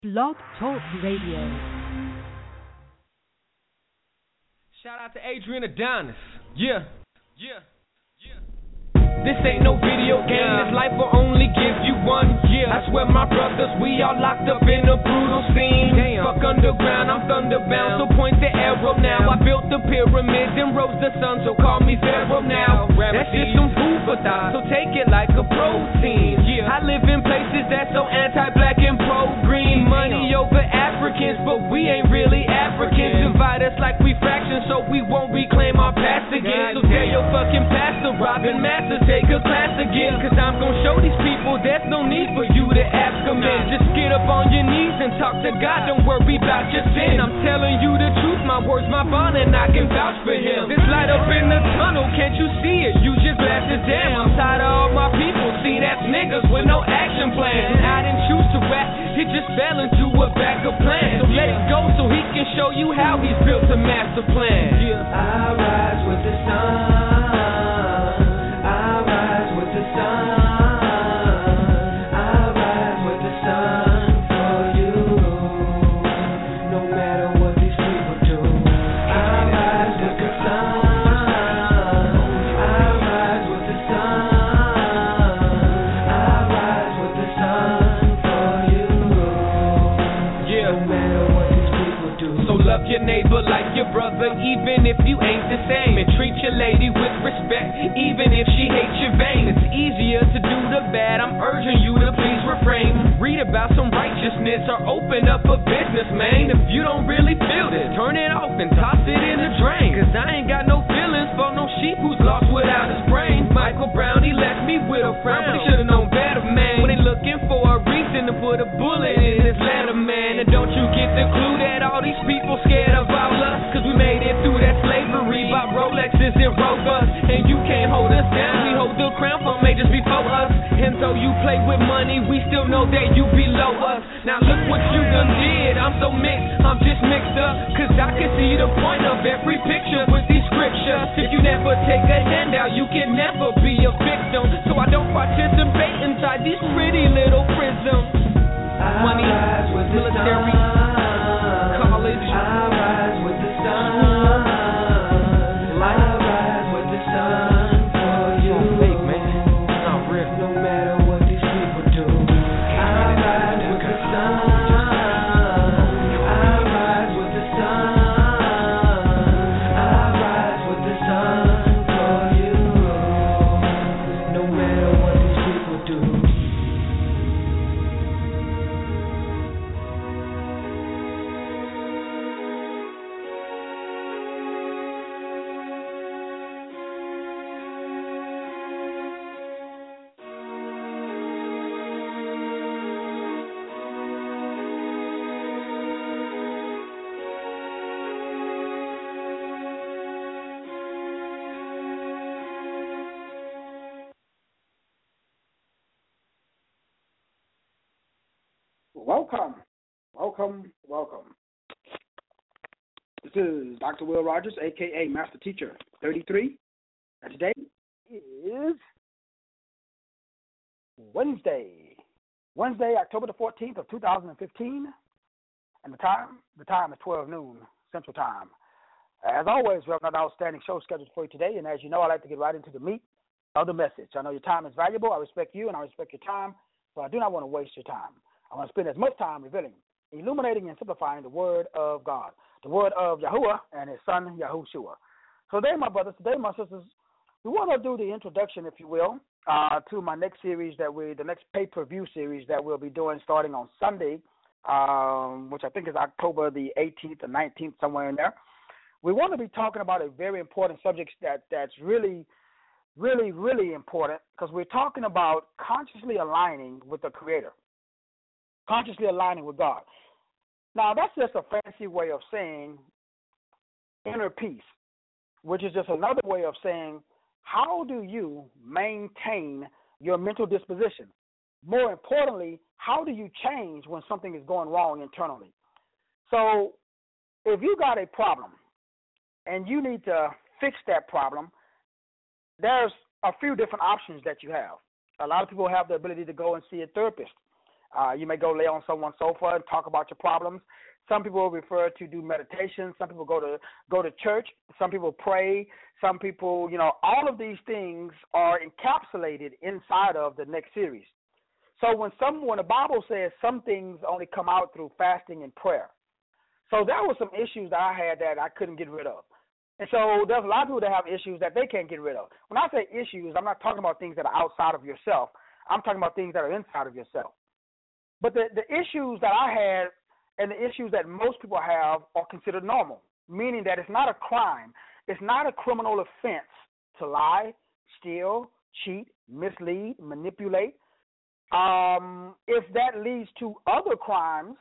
Blog Talk Radio. Shout out to Adrian Adonis. Yeah. This ain't no video game, this life will only give you one. Yeah, I swear my brothers, we all locked up in a brutal scene. Damn. Fuck underground, I'm thunderbound, so point the arrow now. I built the pyramids and rose the sun, so call me Pharaoh now. That's just some food for thought, so take it like a protein. Yeah, I live in places that's so anti-black and pro-green. Money over Africans, but we ain't really Africans. Divide us like we fractions, so we won't reclaim our past again. So tell your fucking pastor, Robin Masters, take a class again, cause I'm gon' show these people there's no need for you to ask them in. Just get up on your knees and talk to God, don't worry about your sin. I'm telling you the truth, my words, my bond, and I can vouch for him. This light up in the tunnel, can't you see it? Use your glasses, damn, I'm tired of all my people. See, that's niggas with no action plan. And I didn't choose to rap, it just fell into a backup plan. So let it go so he can show you how he's built a master plan. Yeah. I rise with the sun. Your neighbor like your brother, even if you ain't the same. And treat your lady with respect, even if she hates your vein. It's easier to do the bad, I'm urging you to please refrain. Read about some righteousness or open up a business, man. If you don't really feel this, turn it off and toss it in the drain. Cause I ain't got no feelings for no sheep who's lost without his brain. Michael Brown, he left me with a frown, but he should've known better, man. When they looking for a reason to put a bullet in his letter, man. And don't you get the clue that all these people scared of all us? Cause we made it through that slavery, bought Rolexes and Rovers, and you can't hold us down. We hold the crown for majors before us, and though you play with money, we still know that you below us. Now look what you done did, I'm so mixed, I'm just mixed up. Cause I can see the point of every picture with these scriptures. If you never take a handout, you can never be a victim. So I don't participate inside these pretty little prisms. Money, military, college, I rise with the sun. I rise with the sun for you. Fake, man. It's not real. No matter what these people do, I rise with the sun. I rise with the sun. I rise with the sun for you. No matter what these people do. Welcome. This is Dr. Will Rogers, a.k.a. Master Teacher 33, and today is Wednesday, October the 14th of 2015, and the time is 12 noon Central Time. As always, we have another outstanding show scheduled for you today, and as you know, I like to get right into the meat of the message. I know your time is valuable. I respect you, and I respect your time, so I do not want to waste your time. I want to spend as much time revealing, illuminating, and simplifying the Word of God, the Word of Yahuwah and His Son, Yahushua. So today, my brothers, my sisters, we want to do the introduction, if you will, to my next series the next pay-per-view series that we'll be doing starting on Sunday, which I think is October the 18th or 19th, somewhere in there. We want to be talking about a very important subject that's really, really, really important, because we're talking about consciously aligning with the Creator. Consciously aligning with God. Now, that's just a fancy way of saying inner peace, which is just another way of saying how do you maintain your mental disposition? More importantly, how do you change when something is going wrong internally? So if you got a problem and you need to fix that problem, there's a few different options that you have. A lot of people have the ability to go and see a therapist. You may go lay on someone's sofa and talk about your problems. Some people refer to do meditation. Some people go to church. Some people pray. Some people, all of these things are encapsulated inside of the next series. So when the Bible says some things only come out through fasting and prayer. So there were some issues that I had that I couldn't get rid of. And so there's a lot of people that have issues that they can't get rid of. When I say issues, I'm not talking about things that are outside of yourself. I'm talking about things that are inside of yourself. But the issues that I had and the issues that most people have are considered normal, meaning that it's not a crime. It's not a criminal offense to lie, steal, cheat, mislead, manipulate. If that leads to other crimes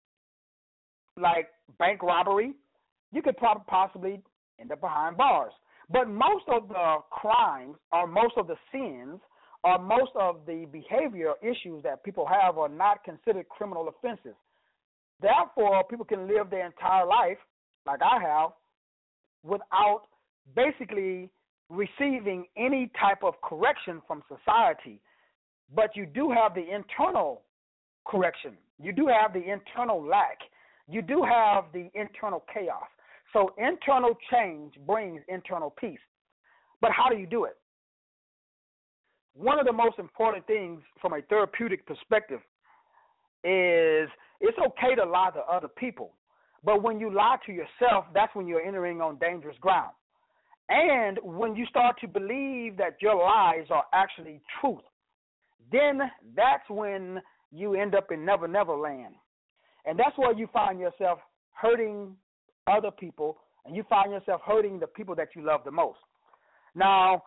like bank robbery, you could possibly end up behind bars. But most of the crimes or most of the sins or most of the behavior issues that people have are not considered criminal offenses. Therefore, people can live their entire life, like I have, without basically receiving any type of correction from society. But you do have the internal correction. You do have the internal lack. You do have the internal chaos. So internal change brings internal peace. But how do you do it? One of the most important things from a therapeutic perspective is it's okay to lie to other people. But when you lie to yourself, that's when you're entering on dangerous ground. And when you start to believe that your lies are actually truth, then that's when you end up in Never Never Land. And that's where you find yourself hurting other people, and you find yourself hurting the people that you love the most. Now,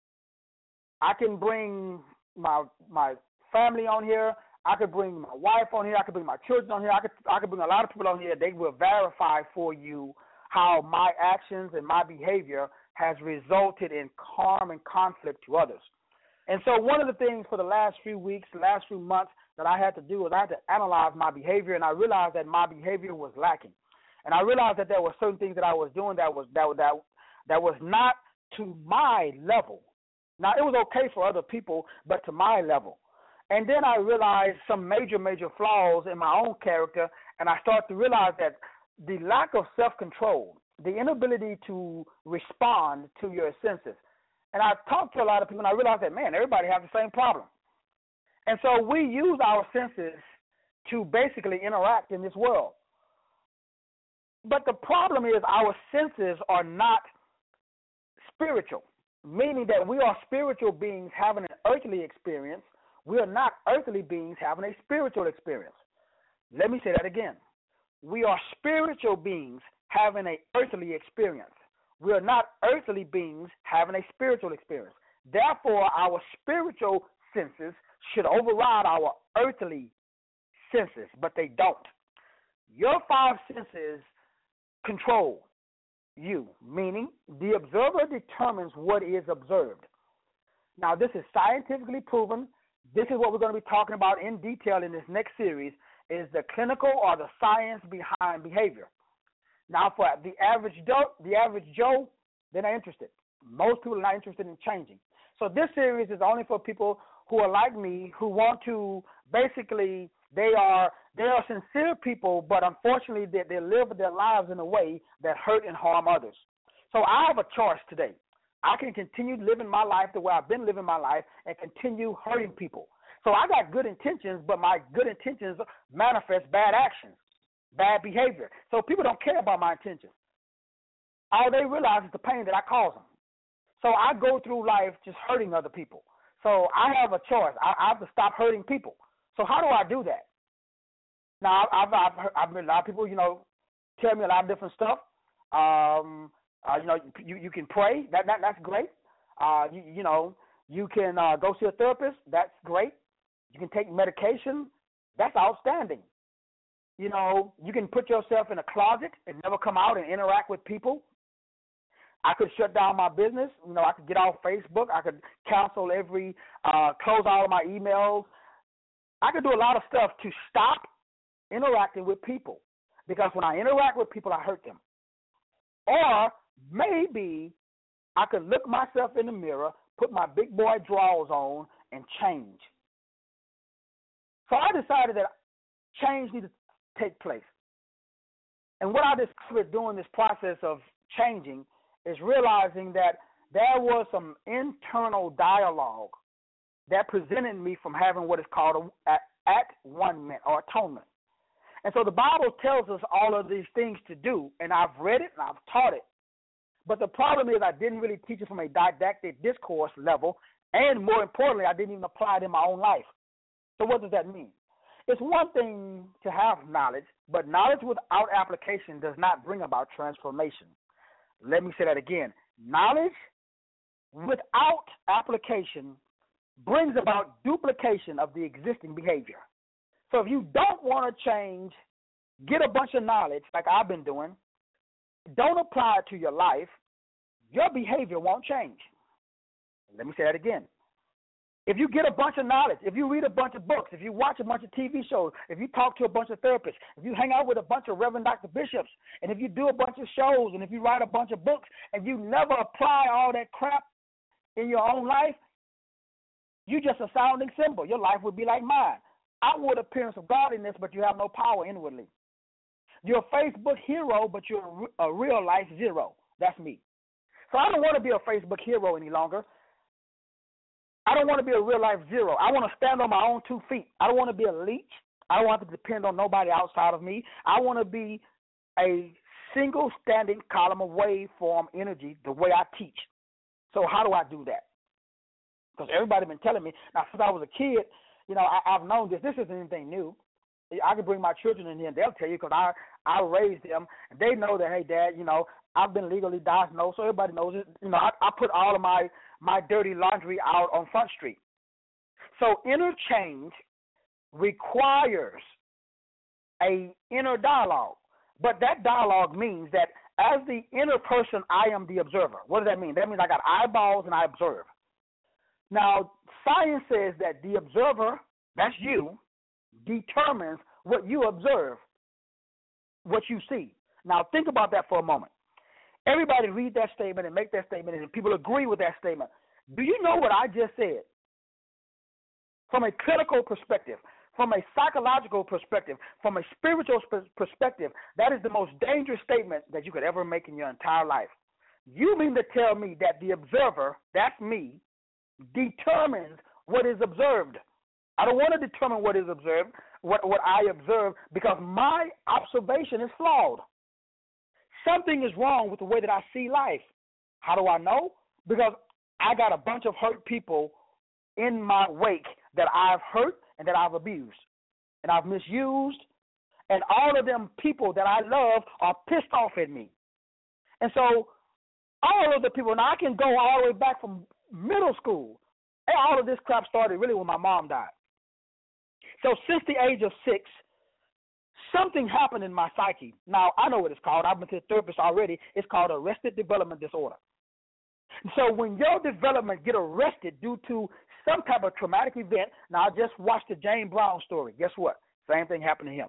I can bring my family on here. I could bring my wife on here. I could bring my children on here. I could bring a lot of people on here. They will verify for you how my actions and my behavior has resulted in harm and conflict to others. And so one of the things for the last few weeks, the last few months that I had to do was I had to analyze my behavior, and I realized that my behavior was lacking. And I realized that there were certain things that I was doing that was not to my level. Now, it was okay for other people, but to my level. And then I realized some major flaws in my own character, and I started to realize that the lack of self-control, the inability to respond to your senses. And I talked to a lot of people, and I realized that, man, everybody has the same problem. And so we use our senses to basically interact in this world. But the problem is our senses are not spiritual, meaning that we are spiritual beings having an earthly experience. We are not earthly beings having a spiritual experience. Let me say that again. We are spiritual beings having an earthly experience. We are not earthly beings having a spiritual experience. Therefore, our spiritual senses should override our earthly senses, but they don't. Your five senses control you, meaning the observer determines what is observed. Now, this is scientifically proven. This is what we're going to be talking about in detail in this next series, is the clinical or the science behind behavior. Now, for the average Joe, they're not interested. Most people are not interested in changing. So this series is only for people who are like me, who want to basically, they are sincere people, but unfortunately they live their lives in a way that hurt and harm others. So I have a choice today. I can continue living my life the way I've been living my life and continue hurting people. So I got good intentions, but my good intentions manifest bad actions, bad behavior. So people don't care about my intentions. All they realize is the pain that I cause them. So I go through life just hurting other people. So I have a choice. I have to stop hurting people. So how do I do that? Now, I've heard a lot of people, tell me a lot of different stuff. You can pray. That's great. You can go see a therapist. That's great. You can take medication. That's outstanding. You can put yourself in a closet and never come out and interact with people. I could shut down my business. I could get off Facebook. I could cancel close all of my emails. I could do a lot of stuff to stop interacting with people, because when I interact with people, I hurt them. Or maybe I could look myself in the mirror, put my big boy drawers on, and change. So I decided that change needed to take place. And what I discovered during this process of changing is realizing that there was some internal dialogue that prevented me from having what is called at-one-ment or atonement. And so the Bible tells us all of these things to do, and I've read it and I've taught it. But the problem is I didn't really teach it from a didactic discourse level, and more importantly, I didn't even apply it in my own life. So what does that mean? It's one thing to have knowledge, but knowledge without application does not bring about transformation. Let me say that again. Knowledge without application brings about duplication of the existing behavior. So if you don't want to change, get a bunch of knowledge like I've been doing, don't apply it to your life, your behavior won't change. Let me say that again. If you get a bunch of knowledge, if you read a bunch of books, if you watch a bunch of TV shows, if you talk to a bunch of therapists, if you hang out with a bunch of Reverend Dr. Bishops, and if you do a bunch of shows, and if you write a bunch of books, and you never apply all that crap in your own life, you're just a sounding symbol. Your life would be like mine. Outward appearance of godliness, but you have no power inwardly. You're a Facebook hero, but you're a real life zero. That's me. So I don't want to be a Facebook hero any longer. I don't want to be a real life zero. I want to stand on my own 2 feet. I don't want to be a leech. I don't want to depend on nobody outside of me. I want to be a single standing column of waveform energy the way I teach. So how do I do that? Because everybody's been telling me. Now, since I was a kid, I've known this. This isn't anything new. I can bring my children in here, and they'll tell you because I raised them. And they know that, hey, Dad, I've been legally diagnosed, so everybody knows it. I put all of my dirty laundry out on Front Street. So inner change requires a inner dialogue. But that dialogue means that as the inner person, I am the observer. What does that mean? That means I got eyeballs and I observe. Now, science says that the observer, that's you, determines what you observe, what you see. Now, think about that for a moment. Everybody read that statement and make that statement, and people agree with that statement. Do you know what I just said? From a clinical perspective, from a psychological perspective, from a spiritual perspective, that is the most dangerous statement that you could ever make in your entire life. You mean to tell me that the observer, that's me, determines what is observed? I don't want to determine what is observed, what I observe, because my observation is flawed. Something is wrong with the way that I see life. How do I know? Because I got a bunch of hurt people in my wake that I've hurt and that I've abused and I've misused, and all of them people that I love are pissed off at me. And so all of the people, now I can go all the way back from middle school, and all of this crap started really when my mom died. So since the age of 6, something happened in my psyche. Now, I know what it's called. I've been to a therapist already. It's called arrested development disorder. So when your development get arrested due to some type of traumatic event, now I just watched the James Brown story. Guess what? Same thing happened to him.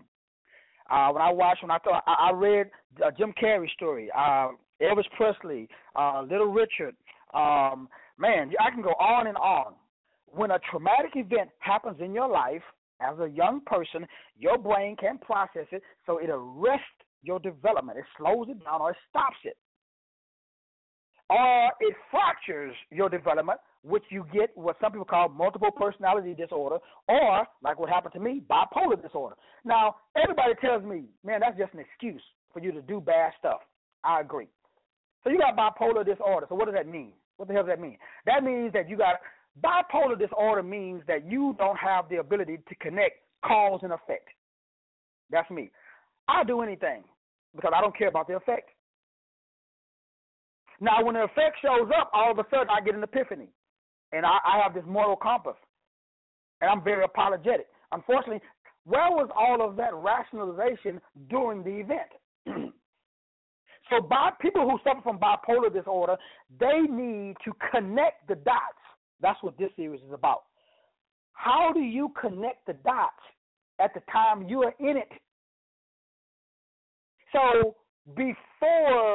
I read Jim Carrey's story, Elvis Presley, Little Richard. Man, I can go on and on. When a traumatic event happens in your life, as a young person, your brain can process it, so it arrests your development. It slows it down or it stops it. Or it fractures your development, which you get what some people call multiple personality disorder, or, like what happened to me, bipolar disorder. Now, everybody tells me, man, that's just an excuse for you to do bad stuff. I agree. So you got bipolar disorder. So what does that mean? What the hell does that mean? That means that you got bipolar disorder means that you don't have the ability to connect cause and effect. That's me. I'll do anything because I don't care about the effect. Now, when the effect shows up, all of a sudden I get an epiphany, and I have this moral compass, and I'm very apologetic. Unfortunately, where was all of that rationalization during the event? So people who suffer from bipolar disorder, they need to connect the dots. That's what this series is about. How do you connect the dots at the time you are in it? So before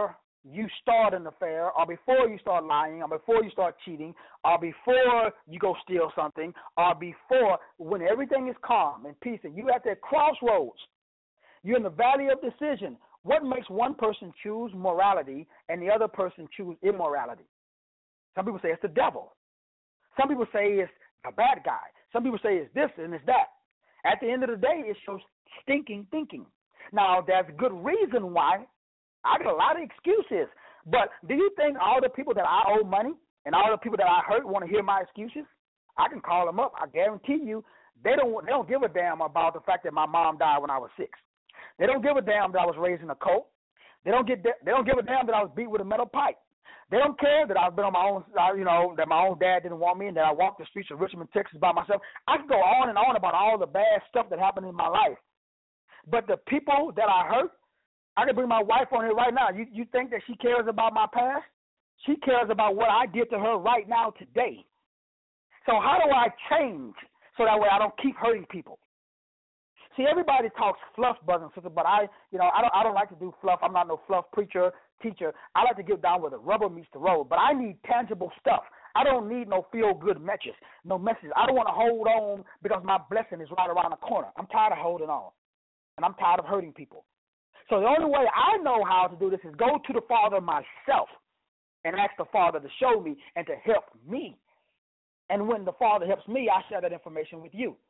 you start an affair, or before you start lying, or before you start cheating, or before you go steal something, or before, when everything is calm and peace, and you're at that crossroads, you're in the valley of decision. What makes one person choose morality and the other person choose immorality? Some people say it's the devil. Some people say it's a bad guy. Some people say it's this and it's that. At the end of the day, it shows stinking thinking. Now, there's good reason why. I got a lot of excuses. But do you think all the people that I owe money and all the people that I hurt want to hear my excuses? I can call them up. I guarantee you they don't give a damn about the fact that my mom died when I was 6. They don't give a damn that I was raised in a cult. They don't give a damn that I was beat with a metal pipe. They don't care that I've been on my own, that my own dad didn't want me and that I walked the streets of Richmond, Texas by myself. I can go on and on about all the bad stuff that happened in my life. But the people that I hurt, I can bring my wife on here right now. You think that she cares about my past? She cares about what I did to her right now today. So how do I change so that way I don't keep hurting people? See, everybody talks fluff, brothers and sisters, but I don't like to do fluff. I'm not no fluff preacher, teacher. I like to get down where the rubber meets the road. But I need tangible stuff. I don't need no feel-good messages. I don't want to hold on because my blessing is right around the corner. I'm tired of holding on, and I'm tired of hurting people. So the only way I know how to do this is go to the Father myself and ask the Father to show me and to help me. And when the Father helps me, I share that information with you.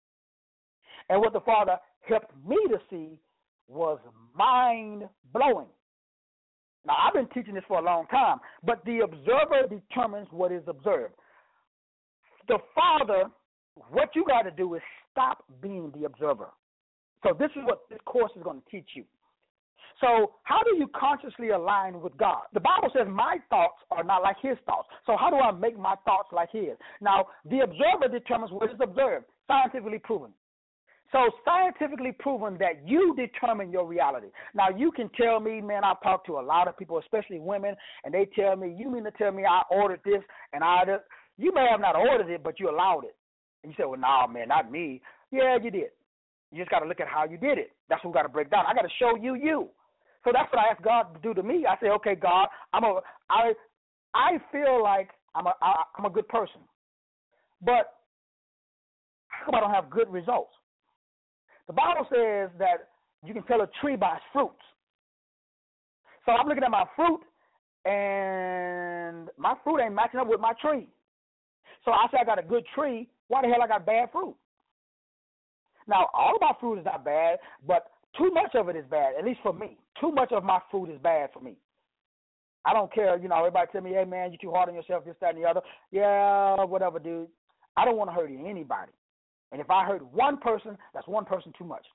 And what the Father helped me to see was mind-blowing. Now, I've been teaching this for a long time, but the observer determines what is observed. The Father, what you got to do is stop being the observer. So this is what this course is going to teach you. So how do you consciously align with God? The Bible says my thoughts are not like his thoughts. So how do I make my thoughts like his? Now, the observer determines what is observed, scientifically proven. So scientifically proven that you determine your reality. Now, you can tell me, man, I've talked to a lot of people, especially women, and they tell me, you mean to tell me I ordered this and you may have not ordered it, but you allowed it. And you say, well, no, man, not me. Yeah, you did. You just got to look at how you did it. That's what we got to break down. I got to show you you. So that's what I asked God to do to me. I say, okay, God, I feel like I'm a good person, but how come I don't have good results? The Bible says that you can tell a tree by its fruits. So I'm looking at my fruit, and my fruit ain't matching up with my tree. So I say I got a good tree. Why the hell I got bad fruit? Now, all of my fruit is not bad, but too much of it is bad, at least for me. Too much of my fruit is bad for me. I don't care. Everybody tell me, hey, man, you're too hard on yourself, this, that, and the other. Yeah, whatever, dude. I don't want to hurt anybody. And if I hurt one person, that's one person too much.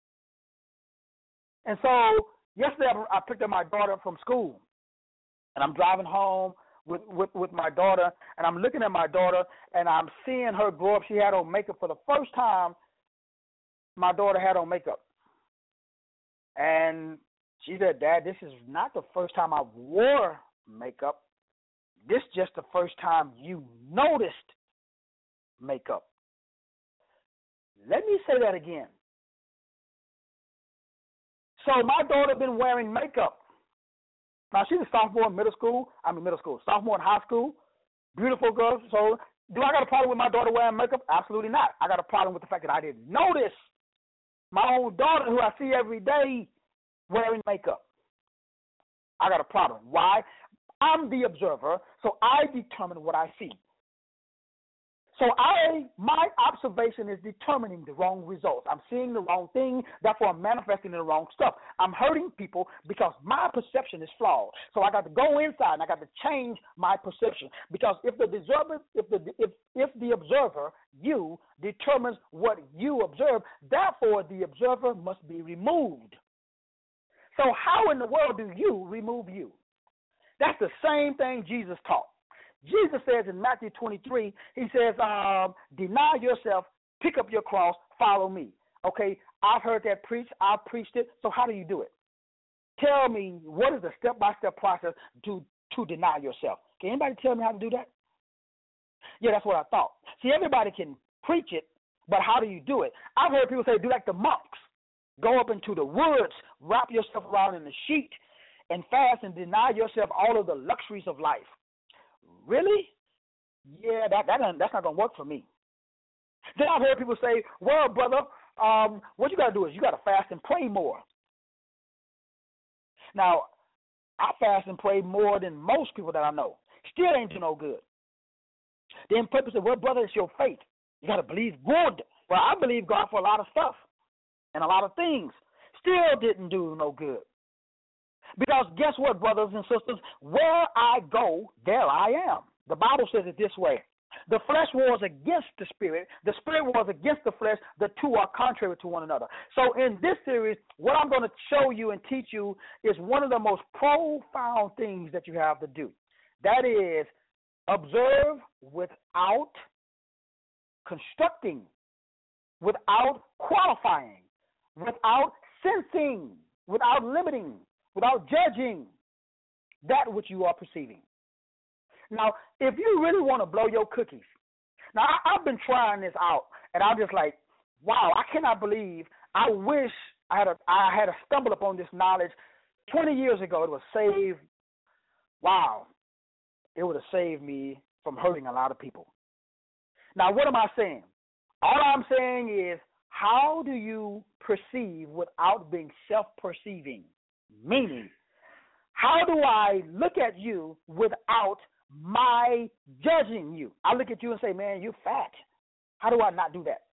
And so yesterday I picked up my daughter from school, and I'm driving home with my daughter, and I'm looking at my daughter, and I'm seeing her grow up. She had on makeup for the first time. My daughter had on makeup. And she said, Dad, this is not the first time I wore makeup. This is just the first time you noticed makeup. Let me say that again. So my daughter been wearing makeup. Now, she's a sophomore in sophomore in high school, beautiful girl. So do I got a problem with my daughter wearing makeup? Absolutely not. I got a problem with the fact that I didn't notice my own daughter, who I see every day, wearing makeup. I got a problem. Why? I'm the observer, so I determine what I see. So my observation is determining the wrong results. I'm seeing the wrong thing, therefore I'm manifesting the wrong stuff. I'm hurting people because my perception is flawed. So I got to go inside and I got to change my perception. Because if the observer, you, determines what you observe, therefore the observer must be removed. So how in the world do you remove you? That's the same thing Jesus taught. Jesus says in Matthew 23, he says, deny yourself, pick up your cross, follow me. Okay, I've heard that preached. I've preached it. So how do you do it? Tell me, what is the step-by-step process to deny yourself? Can anybody tell me how to do that? Yeah, that's what I thought. See, everybody can preach it, but how do you do it? I've heard people say, do like the monks. Go up into the woods, wrap yourself around in the sheet, and fast and deny yourself all of the luxuries of life. Really? Yeah, that's not going to work for me. Then I've heard people say, well, brother, what you got to do is you got to fast and pray more. Now, I fast and pray more than most people that I know. Still ain't do no good. Then people say, well, brother, it's your faith. You got to believe God. Well, I believe God for a lot of stuff and a lot of things. Still didn't do no good. Because guess what, brothers and sisters? Where I go, there I am. The Bible says it this way. The flesh wars against the spirit wars against the flesh. The two are contrary to one another. So in this series, what I'm going to show you and teach you is one of the most profound things that you have to do. That is, observe without constructing, without qualifying, without sensing, without limiting, without judging that which you are perceiving. Now, if you really want to blow your cookies, now I've been trying this out, and I'm just like, wow, I cannot believe. I wish I had stumbled upon this knowledge 20 years ago. It would save. Wow, it would have saved me from hurting a lot of people. Now, what am I saying? All I'm saying is, how do you perceive without being self-perceiving? Meaning, how do I look at you without my judging you? I look at you and say, man, you're fat. How do I not do that?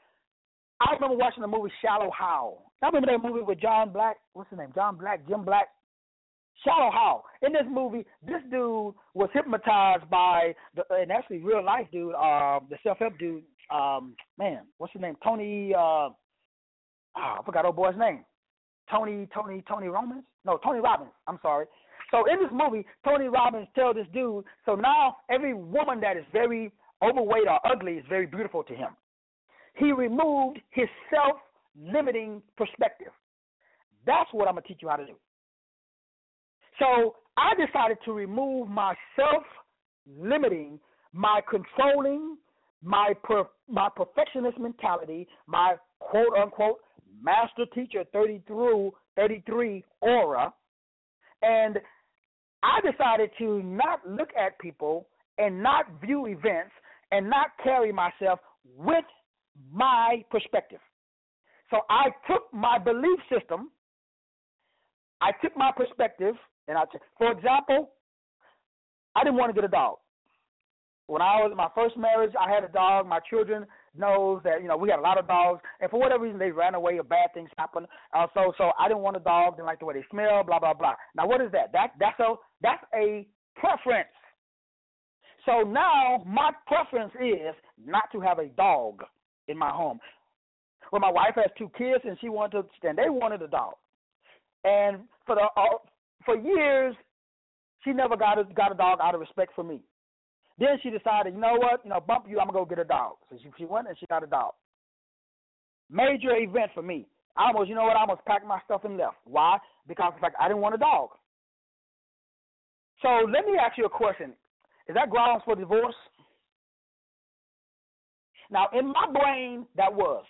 I remember watching the movie Shallow Hal. I remember that movie with John Black. What's his name? Jim Black. Shallow Hal. In this movie, this dude was hypnotized by, and actually real life dude, the self-help dude, man, what's his name? Tony, I forgot old boy's name. Tony Robbins? No, Tony Robbins. I'm sorry. So in this movie, Tony Robbins tells this dude, so now every woman that is very overweight or ugly is very beautiful to him. He removed his self-limiting perspective. That's what I'm going to teach you how to do. So I decided to remove my self-limiting, my controlling, my perfectionist mentality, my quote-unquote master teacher 33 aura, and I decided to not look at people and not view events and not carry myself with my perspective. So I took my belief system, I took my perspective, and for example, I didn't want to get a dog. When I was in my first marriage, I had a dog. My children knows that, we had a lot of dogs, and for whatever reason, they ran away or bad things happened. So I didn't want a dog, didn't like the way they smell, blah, blah, blah. Now, what is that? That's a preference. So now my preference is not to have a dog in my home. Well, my wife has 2 kids, and they wanted a dog. And for years, she never got a dog out of respect for me. Then she decided, you know what, bump you, I'm going to go get a dog. So she went and she got a dog. Major event for me. I almost packed my stuff and left. Why? Because in fact, I didn't want a dog. So let me ask you a question. Is that grounds for divorce? Now, in my brain, that was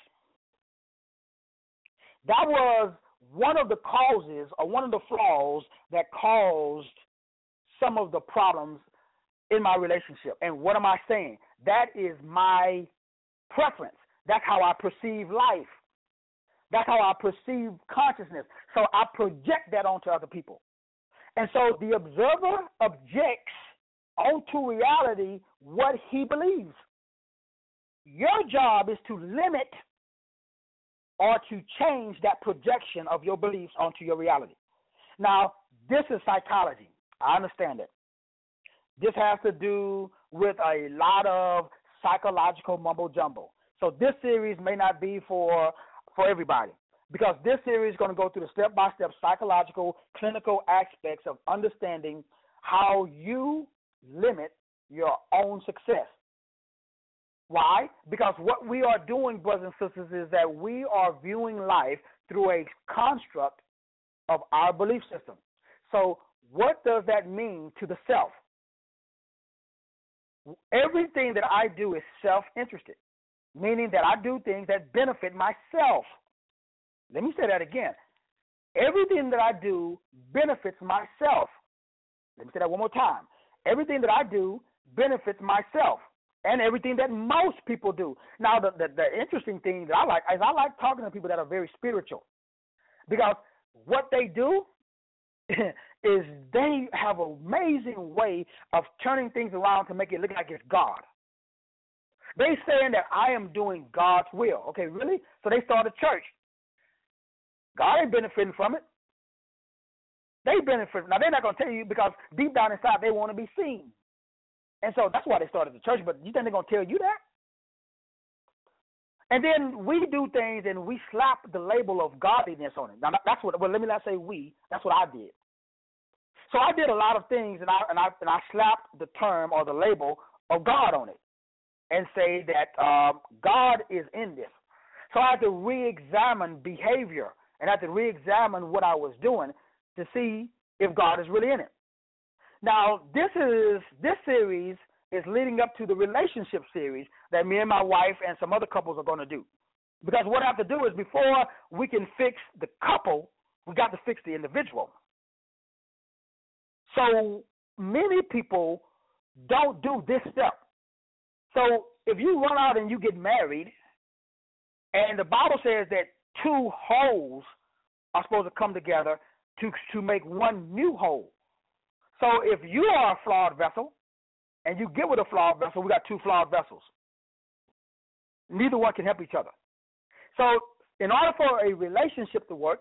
one of the causes or one of the flaws that caused some of the problems in my relationship. And what am I saying? That is my preference. That's how I perceive life. That's how I perceive consciousness. So I project that onto other people. And so the observer objects onto reality what he believes. Your job is to limit or to change that projection of your beliefs onto your reality. Now, this is psychology. I understand it. This has to do with a lot of psychological mumbo-jumbo. So this series may not be for everybody, because this series is going to go through the step-by-step psychological, clinical aspects of understanding how you limit your own success. Why? Because what we are doing, brothers and sisters, is that we are viewing life through a construct of our belief system. So what does that mean to the self? Everything that I do is self-interested, meaning that I do things that benefit myself. Let me say that again. everything that I do benefits myself. Let me say that one more time. Everything that I do benefits myself and everything that most people do. Now, the interesting thing that I like is I like talking to people that are very spiritual, because what they do is they have an amazing way of turning things around to make it look like it's God. They saying that I am doing God's will. Okay, really? So they start a church. God ain't benefiting from it. They benefit. Now, they're not going to tell you, because deep down inside they want to be seen. And so that's why they started the church, but you think they're going to tell you that? And then we do things and we slap the label of godliness on it. Now, that's what, well, let me not say we. That's what I did. So I did a lot of things, and I slapped the term or the label of God on it and say that God is in this. So I had to re-examine behavior and I had to re-examine what I was doing to see if God is really in it. Now, this series is leading up to the relationship series that me and my wife and some other couples are going to do. Because what I have to do is, before we can fix the couple, we got to fix the individual. So many people don't do this step. So if you run out and you get married, and the Bible says that two wholes are supposed to come together to make one new whole. So if you are a flawed vessel and you get with a flawed vessel, we got two flawed vessels. Neither one can help each other. So in order for a relationship to work,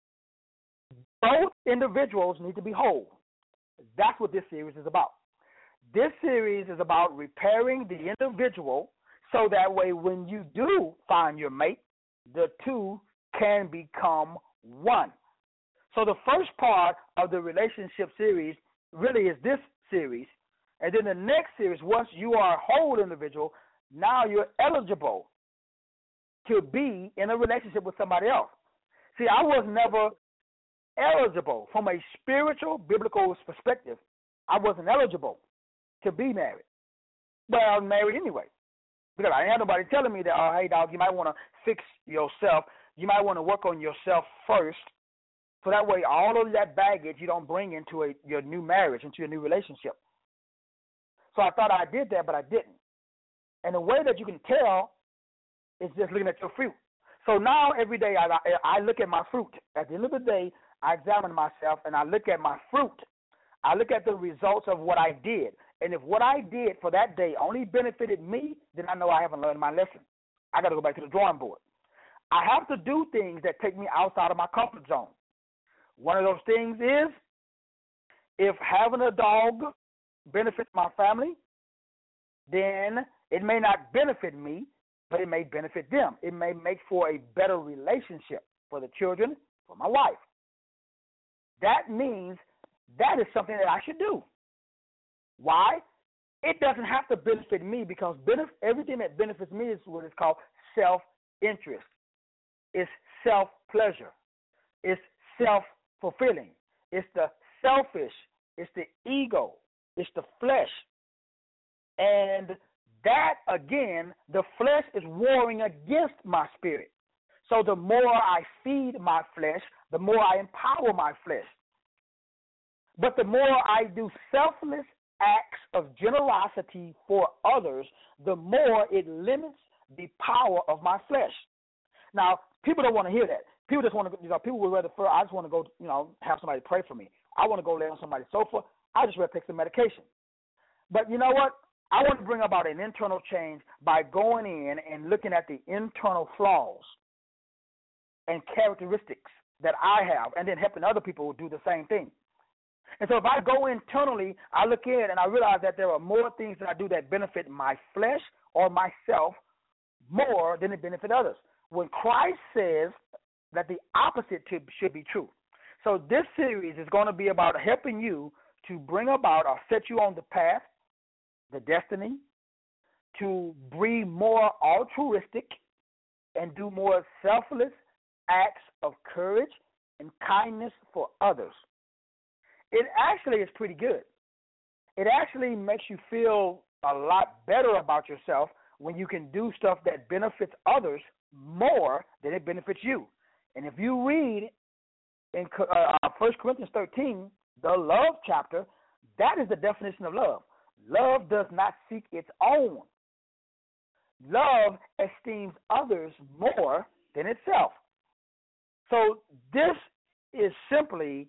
both individuals need to be whole. That's what this series is about. This series is about repairing the individual so that way when you do find your mate, the two can become one. So the first part of the relationship series really is this series. And then the next series, once you are a whole individual, now you're eligible to be in a relationship with somebody else. See, I was never eligible from a spiritual, biblical perspective. I wasn't eligible to be married. But I was married anyway, because I didn't have nobody telling me that, oh, hey, dog, you might want to fix yourself. You might want to work on yourself first. So that way, all of that baggage you don't bring into your new marriage, into your new relationship. So I thought I did that, but I didn't. And the way that you can tell is just looking at your fruit. So now every day I look at my fruit. At the end of the day, I examine myself and I look at my fruit. I look at the results of what I did. And if what I did for that day only benefited me, then I know I haven't learned my lesson. I got to go back to the drawing board. I have to do things that take me outside of my comfort zone. One of those things is, if having a dog benefits my family, then it may not benefit me, but it may benefit them. It may make for a better relationship for the children, for my wife. That means that is something that I should do. Why? It doesn't have to benefit me, because everything that benefits me is what is called self-interest. It's self-pleasure. It's self-fulfilling. It's the selfish. It's the ego. It's the flesh. And that, again, the flesh is warring against my spirit. So the more I feed my flesh, the more I empower my flesh. But the more I do selfless acts of generosity for others, the more it limits the power of my flesh. Now, people don't want to hear that. People just want to, people would rather, I just want to go, have somebody pray for me. I want to go lay on somebody's sofa. I just rather take some medication. But you know what? I want to bring about an internal change by going in and looking at the internal flaws and characteristics that I have, and then helping other people do the same thing. And so if I go internally, I look in and I realize that there are more things that I do that benefit my flesh or myself more than it benefit others. When Christ says that the opposite should be true. So this series is going to be about helping you to bring about or set you on the path, the destiny, to be more altruistic and do more selfless acts of courage and kindness for others. It actually is pretty good. It actually makes you feel a lot better about yourself when you can do stuff that benefits others more than it benefits you. And if you read in 1 Corinthians 13, the love chapter, that is the definition of love. Love does not seek its own. Love esteems others more than itself. So this is simply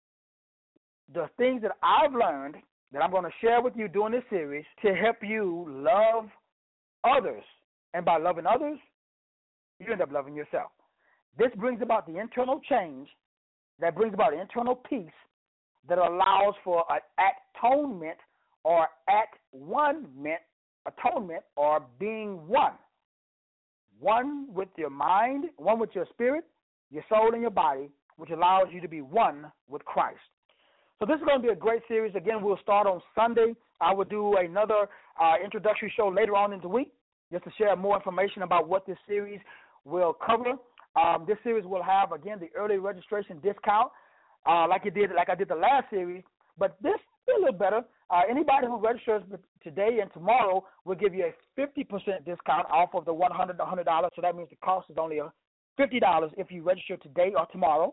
the things that I've learned that I'm going to share with you during this series to help you love others. And by loving others, you end up loving yourself. This brings about the internal change that brings about internal peace that allows for an atonement or atonement or being one. One with your mind, one with your spirit, your soul, and your body, which allows you to be one with Christ. So this is going to be a great series. Again, we'll start on Sunday. I will do another introductory show later on in the week just to share more information about what this series will cover. This series will have, again, the early registration discount like I did the last series, but this is a little better. Anybody who registers today and tomorrow will give you a 50% discount off of the $100. So that means the cost is only $50 if you register today or tomorrow.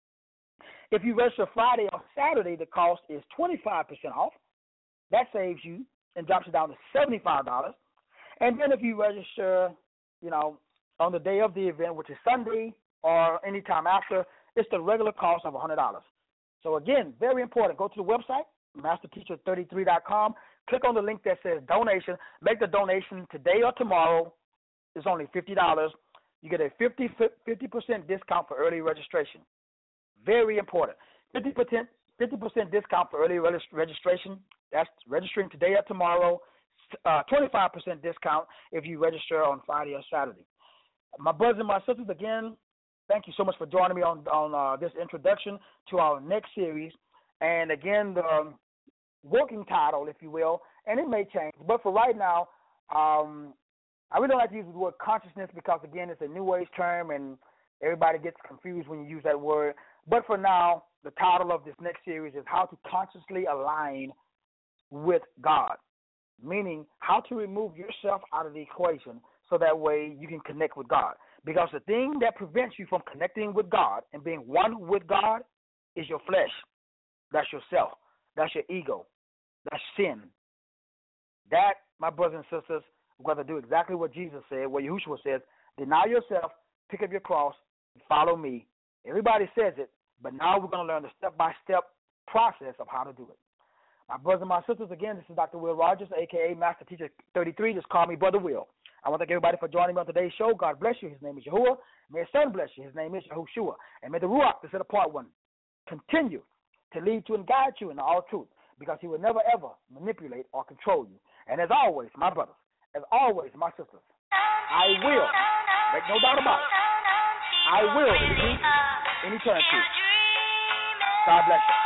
If you register Friday or Saturday, the cost is 25% off. That saves you and drops it down to $75. And then if you register, on the day of the event, which is Sunday or any time after, it's the regular cost of $100. So again, very important. Go to the website, masterteacher33.com. Click on the link that says donation. Make the donation today or tomorrow. It's only $50. You get a 50% discount for early registration. Very important. 50% discount for early registration. That's registering today or tomorrow. 25% discount if you register on Friday or Saturday. My brothers and my sisters, again, thank you so much for joining me on this introduction to our next series. And again, the working title, if you will, and it may change. But for right now, I really don't like to use the word consciousness because, again, it's a New Age term and everybody gets confused when you use that word. But for now, the title of this next series is How to Consciously Align with God, meaning how to remove yourself out of the equation so that way you can connect with God. Because the thing that prevents you from connecting with God and being one with God is your flesh. That's yourself. That's your ego. That's sin. That, my brothers and sisters, we're going to do exactly what Jesus said, what Yahushua says, deny yourself, pick up your cross, and follow me. Everybody says it, but now we're going to learn the step-by-step process of how to do it. My brothers and my sisters, again, this is Dr. Will Rogers, a.k.a. Master Teacher 33. Just call me Brother Will. I want to thank everybody for joining me on today's show. God bless you. His name is Yahuwah. May His Son bless you. His name is Yahushua. And may the Ruach, the set-apart one, continue to lead you and guide you in all truth, because He will never, ever manipulate or control you. And as always, my brothers, as always, my sisters, I will, make no doubt about it, I will meet in eternity. God bless you.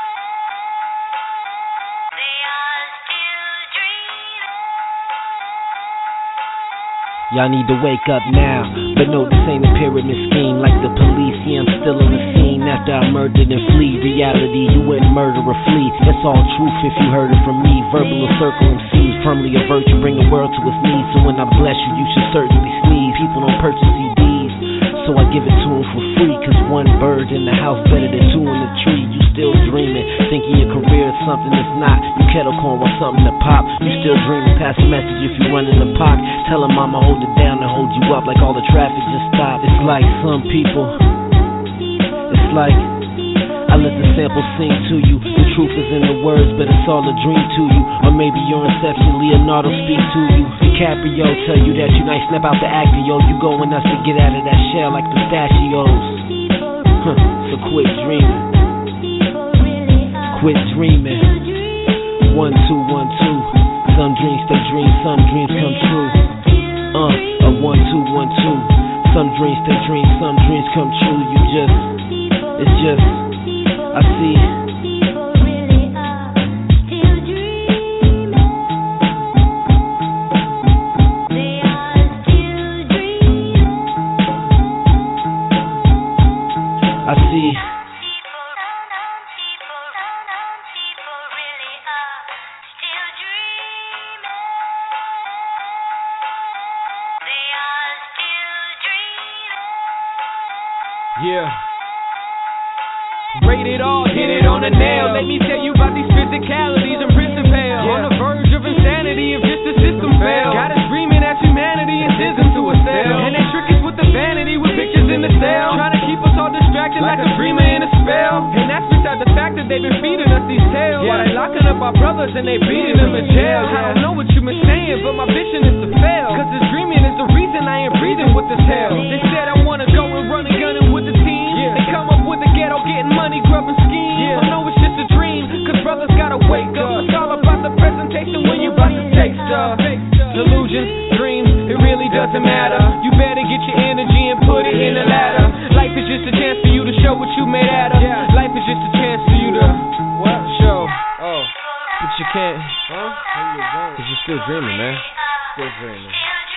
Y'all need to wake up now, but no, this ain't a pyramid scheme like the police. Yeah, I'm still on the scene after I murdered and flee. Reality, you wouldn't murder or flee. That's all truth if you heard it from me. Verbal or circle MCs, firmly avert you, bring the world to its knees. So when I bless you, you should certainly sneeze. People don't purchase CDs, so I give it to them for free. Cause one bird in the house better than two in the tree. You still dreaming, thinking your career is something that's not. You kettle corn want something to pop. You still dreaming, pass a message if you run in the park. Tell her mama hold it down and hold you up like all the traffic just stopped. It's like some people, it's like I let the sample sing to you. The truth is in the words, but it's all a dream to you. Or maybe your inception, Leonardo speak to you. DiCaprio tell you that you nice, snap out the actio. You going us to get out of that shell like pistachios. So quit dreaming. Quit dreaming. 1, 2, 1, 2. Some dreams stay dreams, some dreams come true. 1, 2, 1, 2. Some dreams stay dreams, some dreams come true. It's just, I see. I see. Yeah. Rated all, hit it on the nail. Let me tell you about these physicalities and principles. On the verge of insanity if just the system fails. Got us dreaming at humanity and scissors to a cell. And they trick us with the vanity with pictures in the cell. Trying to keep us all distracted like a dreamer in a spell. And that's beside the fact that they've been feeding us these tales. While they locking up our brothers and they beating them in jail. I don't know what you been saying, but my vision is to fail. Cause this dreaming is the reason I ain't breathing with this hell. They said I wanna go and run and gunning with the team. They come up with the ghetto, getting money, grubbing schemes. I know it's just a dream, cause brothers gotta wake up. It's all about the presentation when you about to take stuff. Illusions, dreams, it really doesn't matter. You better get your energy and put it in the ladder. Life is just a chance for you to show what you made out of. Life is just a chance for you to show. Oh, but you can't, cause you're still dreaming, man. Still dreaming.